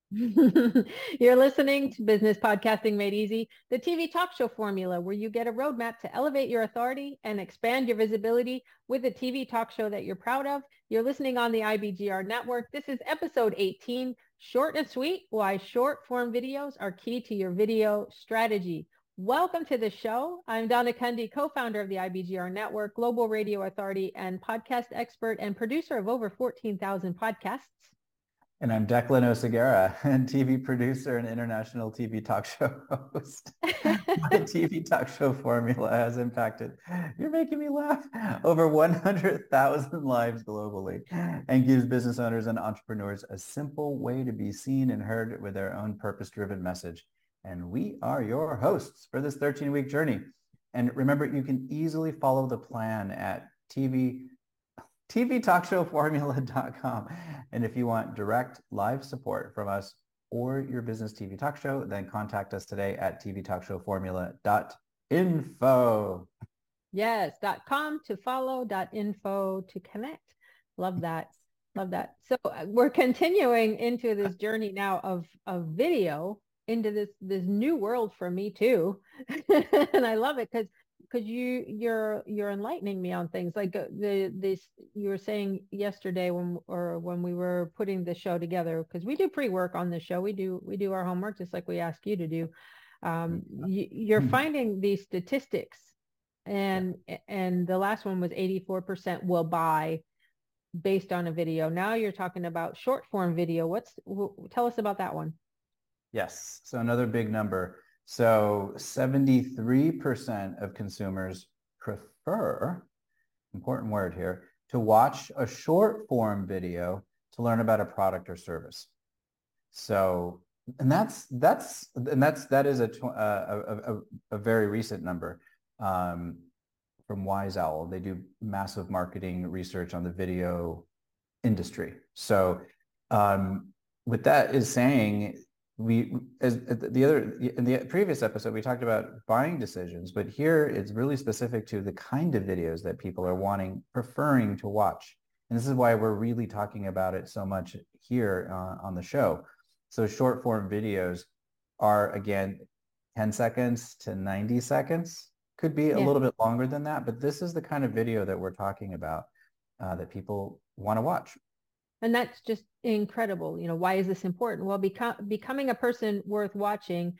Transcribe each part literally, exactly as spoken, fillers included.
You're listening to Business Podcasting Made Easy, the T V talk show formula where you get a roadmap to elevate your authority and expand your visibility with a T V talk show that you're proud of. You're listening on the I B G R network. This is episode eighteen, short and sweet, why short form videos are key to your video strategy. Welcome to the show. I'm Donna Kunde, co-founder of the I B G R network, global radio authority and podcast expert and producer of over fourteen thousand podcasts. And I'm Declan Oseguera, and T V producer and international T V talk show host. My T V talk show formula has impacted, you're making me laugh, over one hundred thousand lives globally and gives business owners and entrepreneurs a simple way to be seen and heard with their own purpose-driven message. And we are your hosts for this thirteen-week journey. And remember, you can easily follow the plan at T V T V talk show formula dot com. And if you want direct live support from us or your business T V talk show, then contact us today at T V talk show formula dot info. Yes, dot com to follow, dot info to connect. Love that. Love that. So uh, we're continuing into this journey now of, of video into this, this new world for me too. And I love it because because you you're you're enlightening me on things like uh, the this you were saying yesterday when or when we were putting the show together, because we do pre-work on the show, we do we do our homework just like we ask you to do. Um, you, you're finding these statistics, and and the last one was eighty-four percent will buy based on a video. Now you're talking about short form video. What's w- tell us about that one? Yes, so another big number. So seventy-three percent of consumers prefer, important word here, to watch a short form video to learn about a product or service. So, and that's, that's, and that's, that is a, a, a, a very recent number um, from Wise Owl. They do massive marketing research on the video industry. So um, what that is saying, we as the other in the previous episode we talked about buying decisions, but here it's really specific to the kind of videos that people are wanting, preferring to watch, and this is why we're really talking about it so much here uh, on the show. So short form videos are, again, ten seconds to ninety seconds, could be a Yeah. little bit longer than that, but this is the kind of video that we're talking about uh, that people want to watch. And that's just incredible. You know, why is this important? Well, become, becoming a person worth watching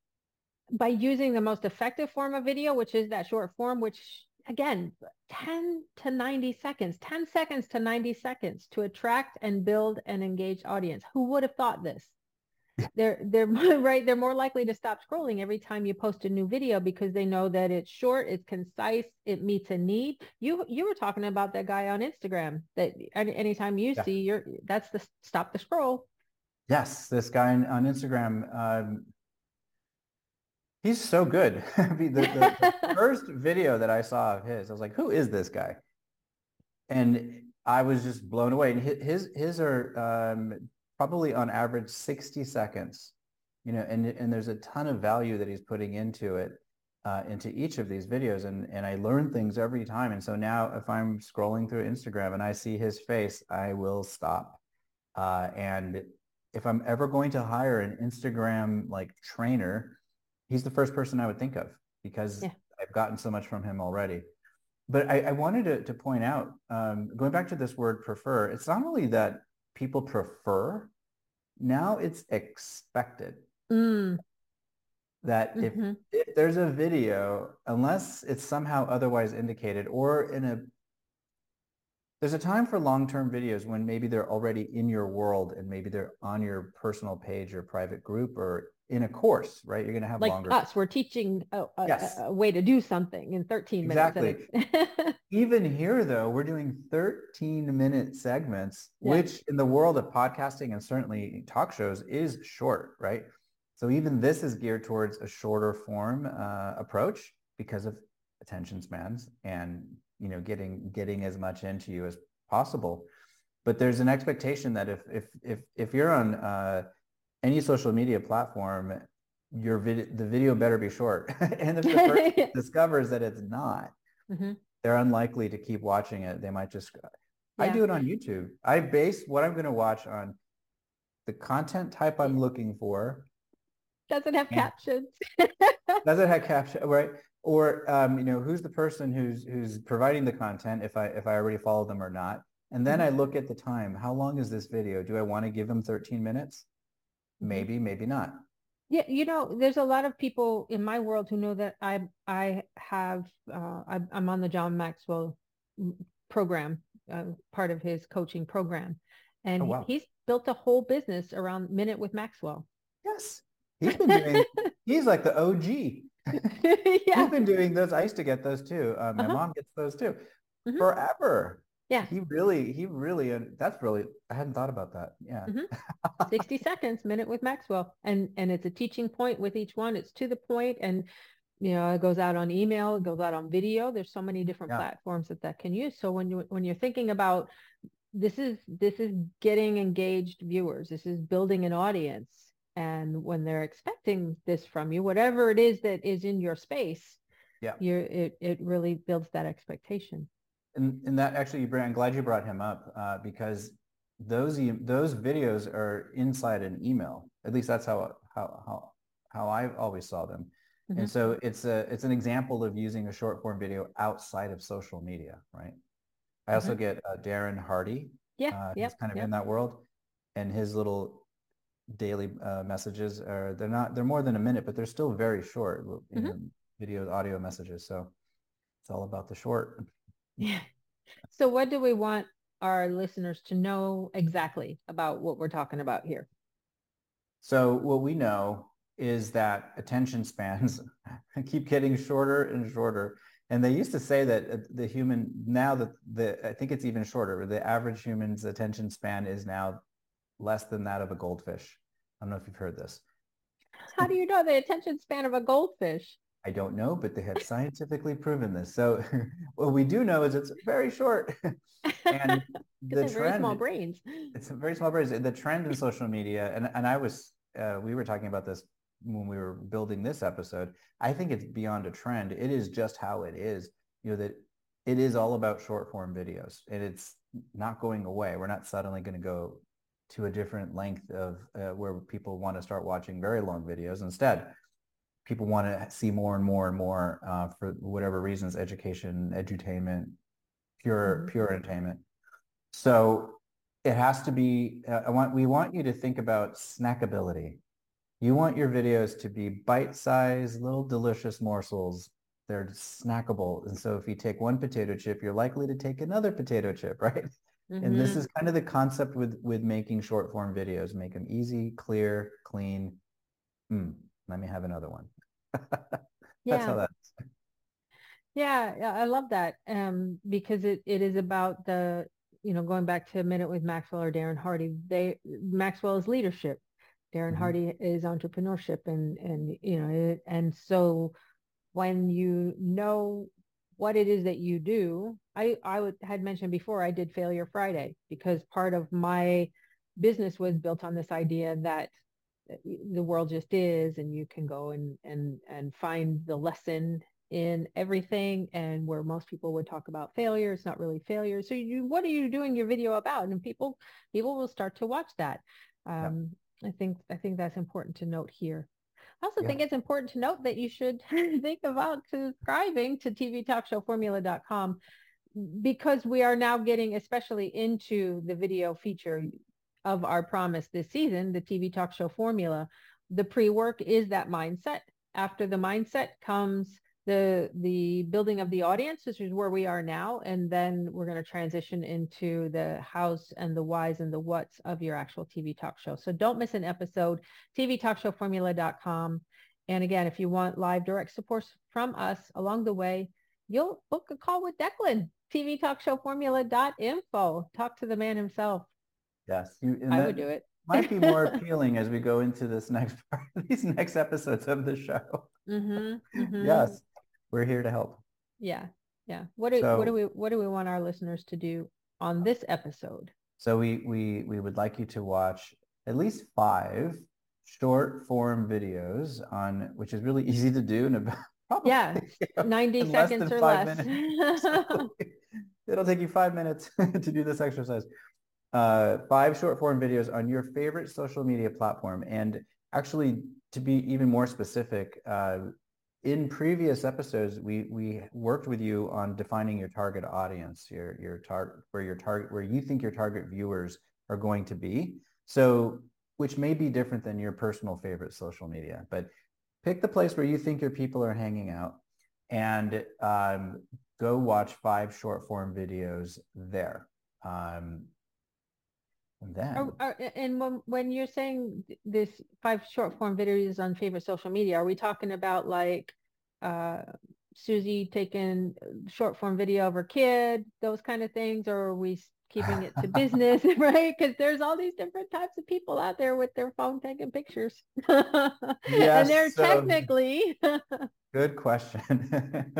by using the most effective form of video, which is that short form, which again, ten to ninety seconds, ten seconds to ninety seconds to attract and build an engaged audience. Who would have thought this? They're they're right. They're more likely to stop scrolling every time you post a new video because they know that it's short, it's concise, it meets a need. You you were talking about that guy on Instagram that any, anytime you Yeah. see you're that's the stop the scroll. Yes, this guy on, on Instagram, um, he's so good. the, the, the first video that I saw of his, I was like, who is this guy? And I was just blown away. And his his are um, probably on average sixty seconds, you know, and and there's a ton of value that he's putting into it, uh, into each of these videos. And and I learn things every time. And so now if I'm scrolling through Instagram and I see his face, I will stop. Uh, and if I'm ever going to hire an Instagram like trainer, he's the first person I would think of because Yeah. I've gotten so much from him already. But I, I wanted to, to point out, um, going back to this word prefer, it's not only that people prefer, now it's expected Mm, that if, mm-hmm. if there's a video, unless it's somehow otherwise indicated, or in a, there's a time for long-term videos when maybe they're already in your world and maybe they're on your personal page or private group or in a course, right? You're going to have Like longer. us, we're teaching a, a, Yes, a way to do something in thirteen minutes, and exactly. it's Even here, though, we're doing thirteen minute segments, yeah. which in the world of podcasting and certainly talk shows is short, right? So even this is geared towards a shorter form uh, approach because of attention spans and, you know, getting getting as much into you as possible. But there's an expectation that if if if if you're on uh, any social media platform, your video the video better be short. And if the person discovers that it's not, Mm-hmm. they're unlikely to keep watching it. They might just, I Yeah. do it on YouTube. I base what I'm going to watch on the content type I'm looking for. Does it have captions? Does it have caption, right? Or, um, you know, who's the person who's who's providing the content, if I if I already follow them or not. And then mm-hmm. I look at the time. How long is this video? Do I want to give them thirteen minutes? Maybe, mm-hmm. maybe not. Yeah, you know, there's a lot of people in my world who know that I I have uh, I, I'm on the John Maxwell program, uh, part of his coaching program, and oh, wow. he's built a whole business around Minute with Maxwell. Yes, he's been doing. He's like the O G. Yeah. He's been doing those. I used to get those too. Uh, my uh-huh. mom gets those too, mm-hmm. forever. Yeah. He really, he really, uh, that's really, I hadn't thought about that. Yeah. Mm-hmm. sixty seconds, Minute with Maxwell. And, and it's a teaching point with each one. It's to the point, and, you know, it goes out on email, it goes out on video. There's so many different yeah. platforms that that can use. So when you, when you're thinking about, this is, this is getting engaged viewers, this is building an audience. And when they're expecting this from you, whatever it is that is in your space, yeah, you're, it, it really builds that expectation. And, and that actually, I'm glad you brought him up uh, because those e- those videos are inside an email. At least that's how how how how I always saw them. Mm-hmm. And so it's a it's an example of using a short form video outside of social media, right? I also mm-hmm. get uh, Darren Hardy. Yeah, uh, yep, he's kind of yep. in that world, and his little daily uh, messages are they're not they're more than a minute, but they're still very short. You mm-hmm. know, video, audio messages. So it's all about the short. Yeah. So what do we want our listeners to know exactly about what we're talking about here? So what we know is that attention spans keep getting shorter and shorter. And they used to say that the human, now that the, I think it's even shorter, the average human's attention span is now less than that of a goldfish. I don't know if you've heard this. How do you know the attention span of a goldfish? I don't know, but they have scientifically proven this. So what we do know is it's very short. And the trend, very small brains. It's very small brains. The trend in social media, and, and I was, uh, we were talking about this when we were building this episode. I think it's beyond a trend. It is just how it is, you know, that it is all about short form videos, and it's not going away. We're not suddenly going to go to a different length of uh, where people want to start watching very long videos. Instead, people want to see more and more and more uh, for whatever reasons, education, edutainment, pure, mm-hmm. pure entertainment. So it has to be, uh, I want, we want you to think about snackability. You want your videos to be bite-sized, little delicious morsels. They're snackable. And so if you take one potato chip, you're likely to take another potato chip, right? Mm-hmm. And this is kind of the concept with, with making short form videos. Make them easy, clear, clean. Mm, let me have another one. That's yeah. how that's. Yeah, I love that um, because it, it is about the, you know, going back to a Minute with Maxwell or Darren Hardy. They Maxwell is leadership. Darren mm-hmm. Hardy is entrepreneurship, and and you know, it, and so when you know what it is that you do, I I would, had mentioned before, I did Failure Friday because part of my business was built on this idea that the world just is, and you can go and and and find the lesson in everything. And where most people would talk about failure, it's not really failure. So you, what are you doing your video about? And people people will start to watch that. Um, yeah. I think I think that's important to note here. I also yeah. think it's important to note that you should think about subscribing to T V Talk Show Formula dot com, because we are now getting especially into the video feature of our promise this season, the T V Talk Show Formula. The pre-work is that mindset. After the mindset comes the the building of the audience, which is where we are now, and then we're going to transition into the hows and the whys and the whats of your actual T V talk show. So don't miss an episode. T V Talk Show Formula dot com. And again, if you want live direct support from us along the way, you'll book a call with Declan. T V Talk Show Formula dot info. Talk to the man himself. Yes, you, I would do it. Might be more appealing as we go into this next part, these next episodes of the show. Mm-hmm, mm-hmm. Yes, we're here to help. Yeah, yeah. What do so, what do we what do we want our listeners to do on this episode? So we we we would like you to watch at least five short form videos on, which is really easy to do in about probably, yeah, you know, ninety seconds or less. So it'll take you five minutes to do this exercise. uh, five short form videos on your favorite social media platform. And actually, to be even more specific, uh, in previous episodes, we we worked with you on defining your target audience, your your target where your target where you think your target viewers are going to be. So, which may be different than your personal favorite social media, but pick the place where you think your people are hanging out, and um, go watch five short form videos there. Um, and Are, then are, and when, when you're saying this five short form videos on favorite social media, are we talking about like uh, Susie taking short form video of her kid, those kind of things, or are we keeping it to business, right? Because there's all these different types of people out there with their phone taking pictures, and they're yes, so technically good question.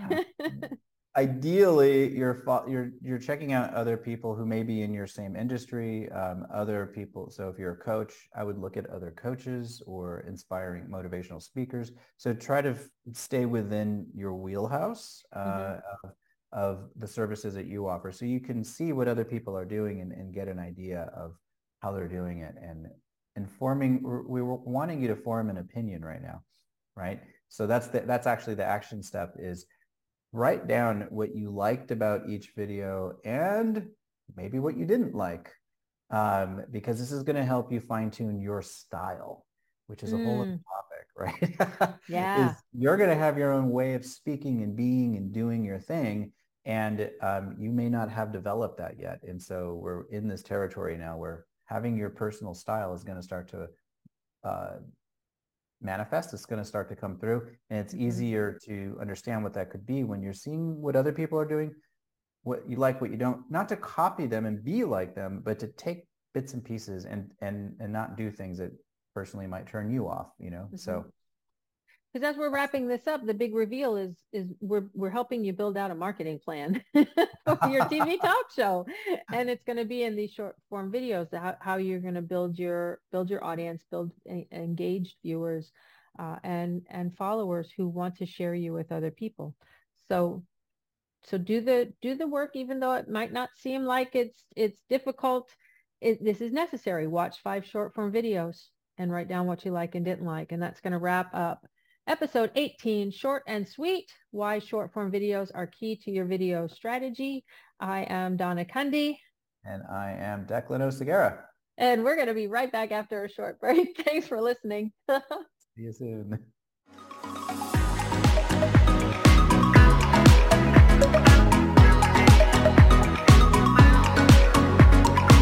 Ideally, you're you're you're checking out other people who may be in your same industry, um, other people. So if you're a coach, I would look at other coaches or inspiring motivational speakers. So try to f- stay within your wheelhouse Mhm. uh, of, of the services that you offer, so you can see what other people are doing and, and get an idea of how they're doing it, and informing. We were wanting you to form an opinion right now, right? So that's the, that's actually the action step is write down what you liked about each video and maybe what you didn't like, um, because this is going to help you fine tune your style, which is a whole other Mm, topic, right? yeah. Is you're going to have your own way of speaking and being and doing your thing. And um, you may not have developed that yet. And so we're in this territory now where having your personal style is going to start to uh, manifest. It's going to start to come through, and it's Mhm. easier to understand what that could be when you're seeing what other people are doing, what you like, what you don't, not to copy them and be like them, but to take bits and pieces and and and not do things that personally might turn you off, you know. Mhm. So Because as we're wrapping this up, the big reveal is is we're we're helping you build out a marketing plan for your T V talk show, and it's going to be in these short form videos how, how you're going to build your build your audience, build a, engaged viewers, uh, and and followers who want to share you with other people. So so do the do the work, even though it might not seem like it's it's difficult. It, this is necessary. Watch five short form videos and write down what you like and didn't like, and that's going to wrap up episode eighteen, short and sweet, why short form videos are key to your video strategy. I am Donna Cundy, and I am Declan Oseguera. and we're going to be right back after a short break. Thanks for listening. See you soon.